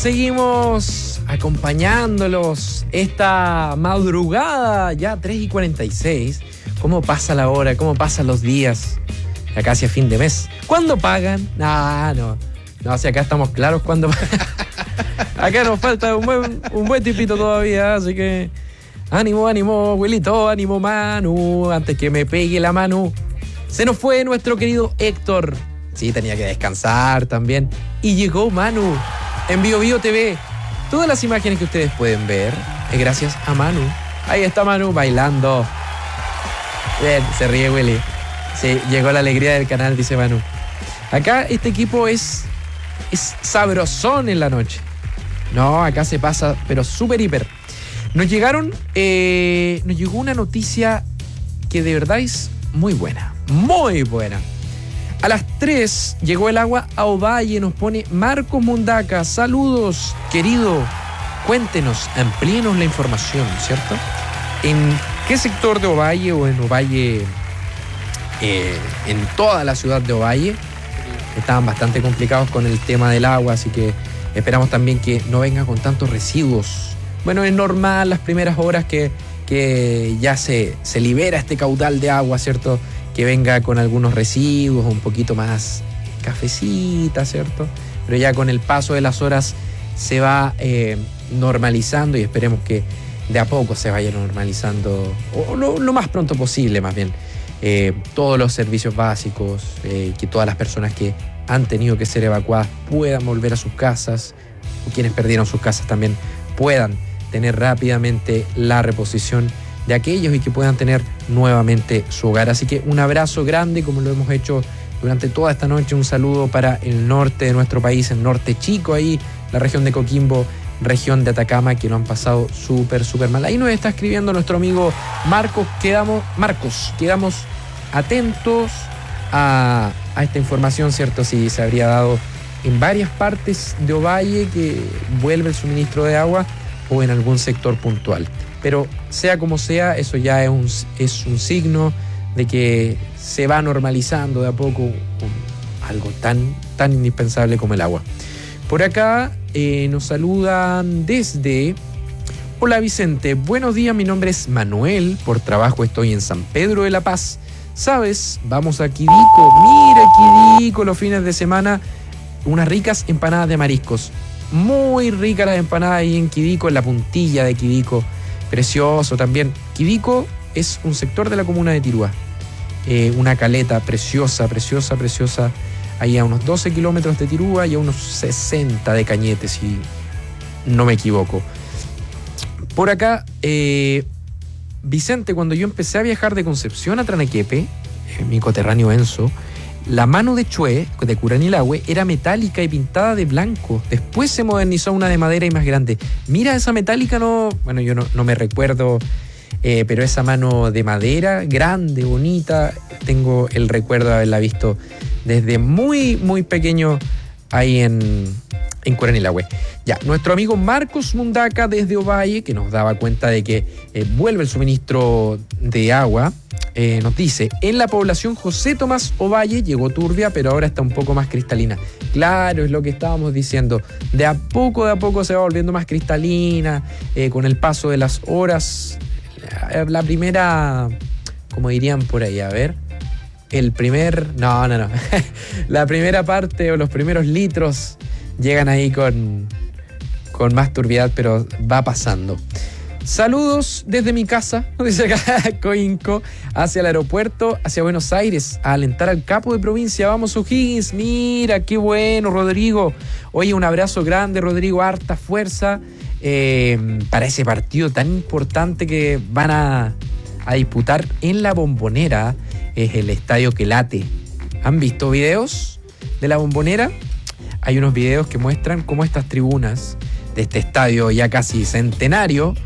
seguimos acompañándolos esta madrugada, ya 3:46. ¿Cómo pasa la hora? ¿Cómo pasan los días? Ya casi a fin de mes. ¿Cuándo pagan? No, si acá estamos claros cuándo pagan. Acá nos falta un buen tipito todavía, así que ánimo, abuelito, ánimo, Manu, antes que me pegue la mano. Se nos fue nuestro querido Héctor. Sí, tenía que descansar también. Y llegó Manu en Bio TV. Todas las imágenes que ustedes pueden ver es gracias a Manu. Ahí está Manu bailando. Bien, se ríe Willy. Sí, llegó la alegría del canal, dice Manu. Acá este equipo es sabrosón en la noche. No, acá se pasa, pero súper hiper. Nos llegó una noticia que de verdad es muy buena. Muy buena. A las 3 llegó el agua a Ovalle, nos pone Marcos Mundaca. Saludos, querido. Cuéntenos, amplíenos la información, ¿cierto? ¿En qué sector de Ovalle o en Ovalle, en toda la ciudad de Ovalle? Estaban bastante complicados con el tema del agua, así que esperamos también que no venga con tantos residuos. Bueno, es normal las primeras horas que ya se libera este caudal de agua, ¿cierto? Que venga con algunos residuos, un poquito más cafecita, ¿cierto? Pero ya con el paso de las horas se va normalizando y esperemos que de a poco se vaya normalizando, o lo más pronto posible más bien, todos los servicios básicos, que todas las personas que han tenido que ser evacuadas puedan volver a sus casas, o quienes perdieron sus casas también puedan tener rápidamente la reposición de aquellos y que puedan tener nuevamente su hogar. Así que un abrazo grande, como lo hemos hecho durante toda esta noche. Un saludo para el norte de nuestro país, el norte chico, ahí la región de Coquimbo, región de Atacama, que lo han pasado súper mal. Ahí nos está escribiendo nuestro amigo Marcos. Quedamos atentos a esta información, ¿cierto? Si se habría dado en varias partes de Ovalle que vuelve el suministro de agua o en algún sector puntual. Pero sea como sea, eso ya es un signo de que se va normalizando de a poco algo tan indispensable como el agua. Por acá nos saludan desde... Hola Vicente, buenos días, mi nombre es Manuel, por trabajo estoy en San Pedro de la Paz. ¿Sabes? Vamos a Quidico. Mira Quidico, los fines de semana, unas ricas empanadas de mariscos. Muy ricas las empanadas ahí en Quidico, en la puntilla de Quidico. Precioso también. Quidico es un sector de la comuna de Tirúa. Una caleta preciosa, ahí a unos 12 kilómetros de Tirúa y a unos 60 de Cañete, si no me equivoco. Por acá, Vicente, cuando yo empecé a viajar de Concepción a Tranequepe, mi coterráneo Enzo, la mano de Chue, de Curanilahue, era metálica y pintada de blanco. Después se modernizó una de madera y más grande. Mira, esa metálica yo no me recuerdo, pero esa mano de madera, grande, bonita, tengo el recuerdo de haberla visto desde muy pequeño ahí en Curanilahue. Ya, nuestro amigo Marcos Mundaca desde Ovalle, que nos daba cuenta de que vuelve el suministro de agua, nos dice: en la población José Tomás Ovalle llegó turbia, pero ahora está un poco más cristalina. Claro, es lo que estábamos diciendo. De a poco se va volviendo más cristalina, con el paso de las horas. La primera, como dirían por ahí, a ver, no. La primera parte o los primeros litros llegan ahí con más turbiedad, pero va pasando. Saludos desde mi casa, dice acá Coinco, hacia el aeropuerto, hacia Buenos Aires, a alentar al capo de provincia. Vamos, O'Higgins, mira, qué bueno, Rodrigo. Oye, un abrazo grande, Rodrigo, harta fuerza para ese partido tan importante que van a disputar en La Bombonera, es el estadio que late. ¿Han visto videos de La Bombonera? Hay unos videos que muestran cómo estas tribunas de este estadio ya casi centenario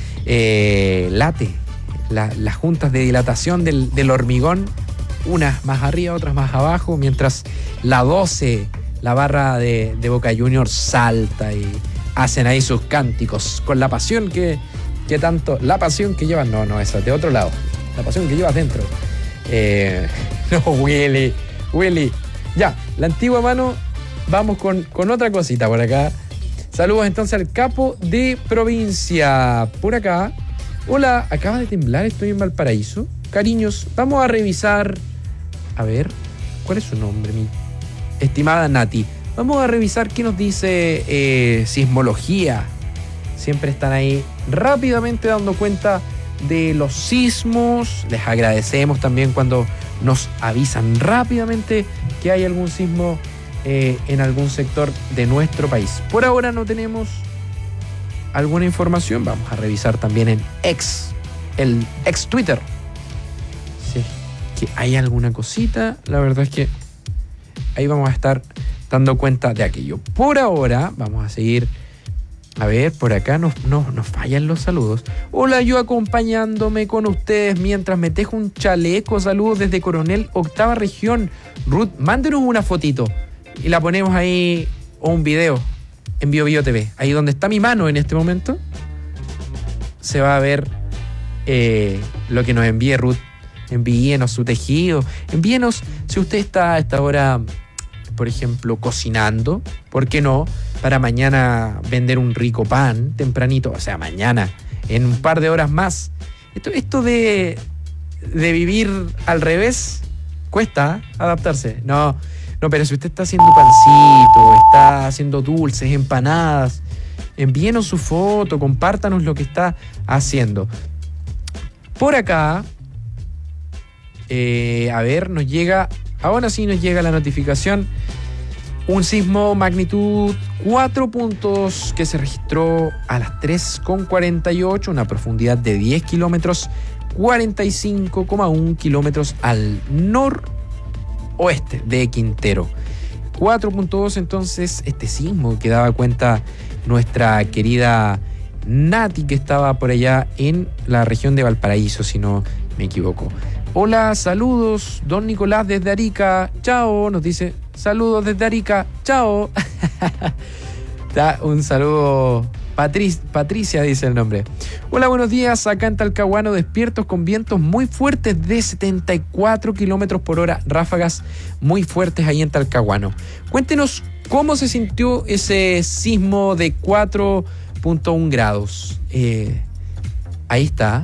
late. Las juntas de dilatación del hormigón, unas más arriba, otras más abajo, mientras la 12, la barra de Boca Juniors, salta y hacen ahí sus cánticos con la pasión que tanto, la pasión que llevan, no, esa de otro lado, la pasión que llevas dentro. No, Willy, ya, la antigua mano. Vamos con otra cosita por acá. Saludos entonces al capo de provincia. Por acá. Hola, acaba de temblar, estoy en Valparaíso. Cariños, vamos a revisar. A ver, ¿cuál es su nombre, mi estimada Nati? Vamos a revisar qué nos dice sismología. Siempre están ahí rápidamente dando cuenta de los sismos. Les agradecemos también cuando nos avisan rápidamente que hay algún sismo en algún sector de nuestro país. Por ahora no tenemos alguna información. Vamos a revisar también en el ex Twitter. Sí, que hay alguna cosita. La verdad es que ahí vamos a estar dando cuenta de aquello. Por ahora vamos a seguir. A ver, por acá nos fallan los saludos. Hola, yo acompañándome con ustedes mientras me tejo un chaleco. Saludos desde Coronel, 8ª región. Ruth, mándenos una fotito y la ponemos ahí, o un video en BioBio TV. Ahí donde está mi mano en este momento se va a ver lo que nos envíe Ruth. Envíenos su tejido. Envíenos, si usted está a esta hora, por ejemplo, cocinando, ¿por qué no? Para mañana vender un rico pan tempranito, o sea, mañana, en un par de horas más. Esto de vivir al revés cuesta adaptarse. No, pero si usted está haciendo pancito, está haciendo dulces, empanadas, envíenos su foto, compártanos lo que está haciendo. Por acá, a ver, nos llega, ahora sí nos llega la notificación. Un sismo magnitud 4 puntos que se registró a las 3:48, una profundidad de 10 kilómetros, 45,1 kilómetros al noroeste de Quintero. 4.2 entonces este sismo que daba cuenta nuestra querida Nati, que estaba por allá en la región de Valparaíso, si no me equivoco. Hola, saludos, don Nicolás desde Arica, chao, nos dice, saludos desde Arica, chao. Un saludo, Patricia dice el nombre. Hola, buenos días, acá en Talcahuano despiertos con vientos muy fuertes de 74 kilómetros por hora, ráfagas muy fuertes ahí en Talcahuano. Cuéntenos cómo se sintió ese sismo de 4.1 grados. Ahí está,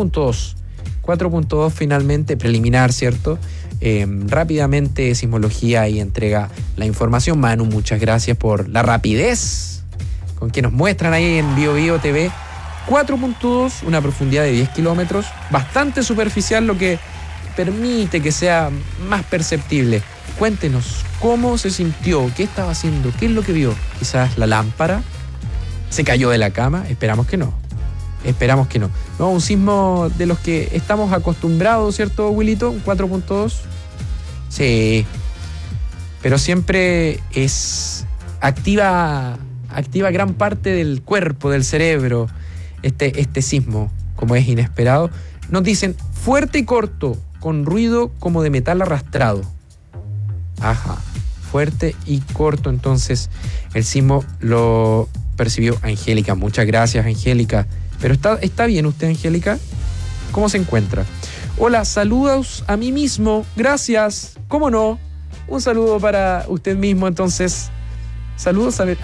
4.2 finalmente, preliminar, ¿cierto? Rápidamente Sismología y entrega la información. Manu, muchas gracias por la rapidez con que nos muestran ahí en BioBio TV. 4.2, una profundidad de 10 kilómetros, bastante superficial, lo que permite que sea más perceptible. Cuéntenos cómo se sintió, qué estaba haciendo, qué es lo que vio. Quizás la lámpara se cayó de la cama, esperamos que no. Esperamos que no. No, un sismo de los que estamos acostumbrados, ¿cierto, Wilito? Un 4.2. Sí. Pero siempre activa gran parte del cuerpo, del cerebro, este sismo, como es inesperado. Nos dicen fuerte y corto, con ruido como de metal arrastrado. Ajá. Fuerte y corto, entonces el sismo lo percibió Angélica. Muchas gracias, Angélica. Pero está bien usted, Angélica. ¿Cómo se encuentra? Hola, saludos a mí mismo. Gracias. ¿Cómo no? Un saludo para usted mismo, entonces. Saludos a...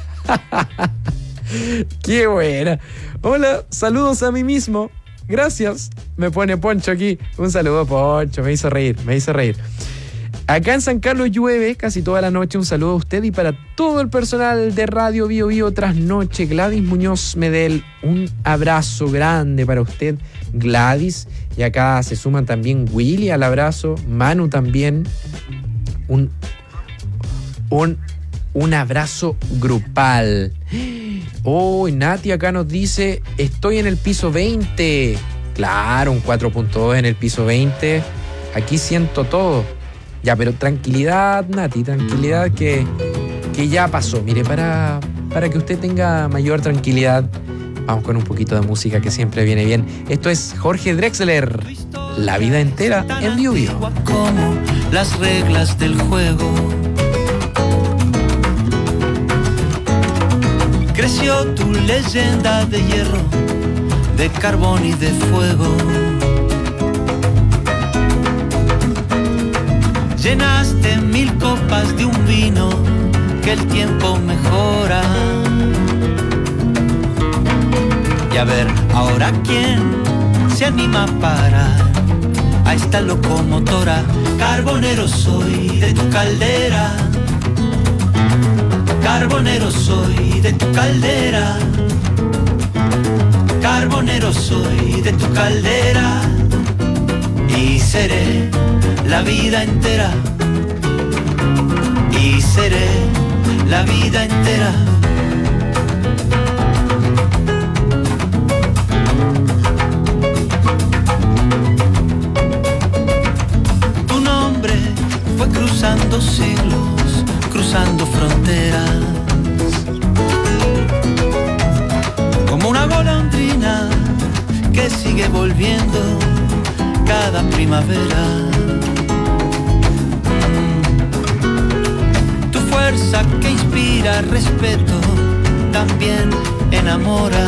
¡Qué buena! Hola, saludos a mí mismo. Gracias. Me pone Poncho aquí. Un saludo, Poncho. Me hizo reír. Acá en San Carlos llueve casi toda la noche. Un saludo a usted y para todo el personal de Radio BioBio Trasnoche. Gladys Muñoz Medel, un abrazo grande para usted, Gladys. Y acá se suman también Willy al abrazo, Manu también. Un abrazo grupal. Oh, Nati acá nos dice, estoy en el piso 20. Claro, un 4.2 en el piso 20. Aquí siento todo. Ya, pero tranquilidad, Nati, tranquilidad que ya pasó. Mire, para que usted tenga mayor tranquilidad, vamos con un poquito de música que siempre viene bien. Esto es Jorge Drexler, La vida entera en BioBio. Como las reglas del juego. Creció tu leyenda de hierro, de carbón y de fuego. Llenaste 1000 copas de un vino que el tiempo mejora. anima a parar a esta locomotora. Carbonero soy de tu caldera, carbonero soy de tu caldera, carbonero soy de tu caldera, y seré la vida entera, y seré la vida entera. Tu nombre fue cruzando siglos, cruzando fronteras, como una golondrina que sigue volviendo cada primavera. Tu fuerza que inspira respeto también enamora.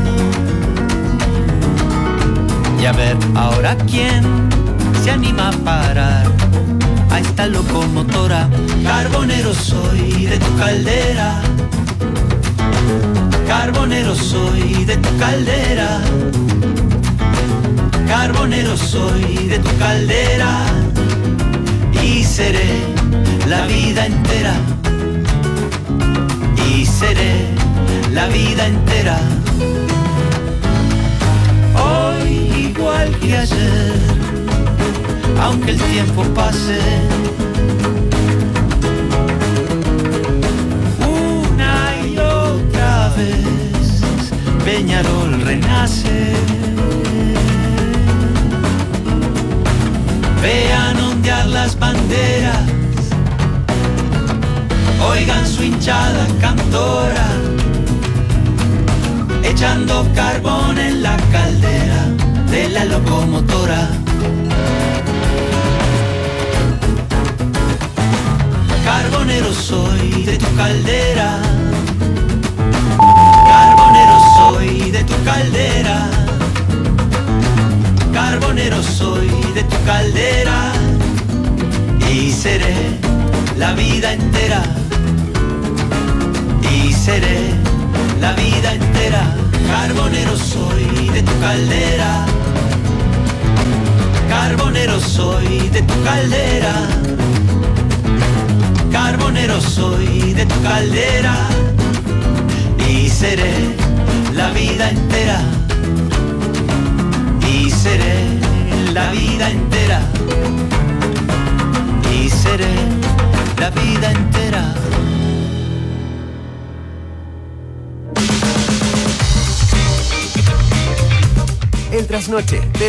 Y a ver ahora quién se anima a parar a esta locomotora. Carbonero soy de tu caldera, carbonero soy de tu caldera, carbonero soy de tu caldera, y seré la vida entera, y seré la vida entera. Hoy igual que ayer, aunque el tiempo pase, una y otra vez Peñarol renace. Vean ondear las banderas, oigan su hinchada cantora, echando carbón en la caldera de la locomotora. Carbonero soy de tu caldera, carbonero soy de tu caldera, carbonero soy de tu caldera, y seré la vida entera, y seré la vida entera. Carbonero soy de tu caldera, carbonero soy de tu caldera, carbonero soy de tu caldera, y seré la vida entera, y seré la vida entera, y seré la vida entera. El trasnoche.